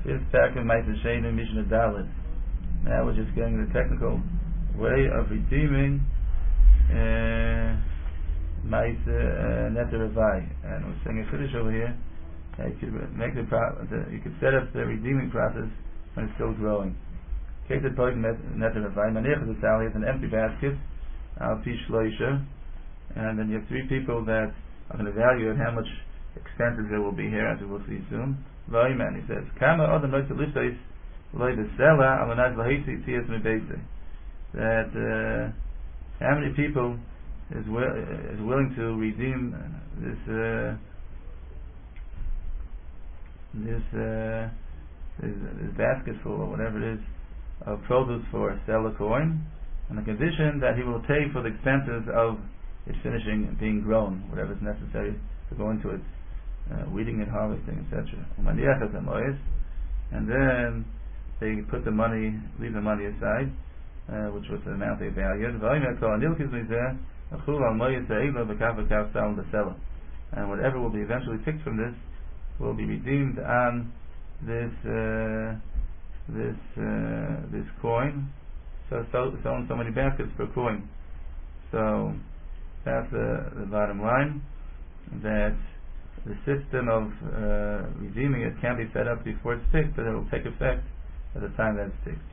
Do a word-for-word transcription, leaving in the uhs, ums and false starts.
Fifth parak of Ma'aser Sheni Mishnah Daled. Now we're just getting the technical way of redeeming uh, Ma'aser uh, Neter Avai, and we're saying a chiddush over here. Uh, you could make the, pro- the you could set up the redeeming process when it's still growing. Keted Poig Neter Avai. Maniach is an empty basket. Al Pi Shloisha, and then you have three people that are going to evaluate how much expenses there will be here, as we will see soon. Vayman, he says, Kama Adam Loy Talisais Loy Besela Amanaz Lahisi Tias Mebeise. That uh, how many people is, wi- is willing to redeem this uh, this, uh, this this basketful or whatever it is of produce for sell a coin, on the condition that he will pay for the expenses of it finishing and being grown, whatever is necessary to go into it, uh, weeding and harvesting, et cetera. And then they put the money, leave the money aside, uh, which was the amount they valued. And whatever will be eventually picked from this will be redeemed on this uh, this uh, this coin. So, so selling so many baskets per coin. So that's the, the bottom line. That the system of uh, redeeming it can be set up before it's picked, but it will take effect at the time that it's picked.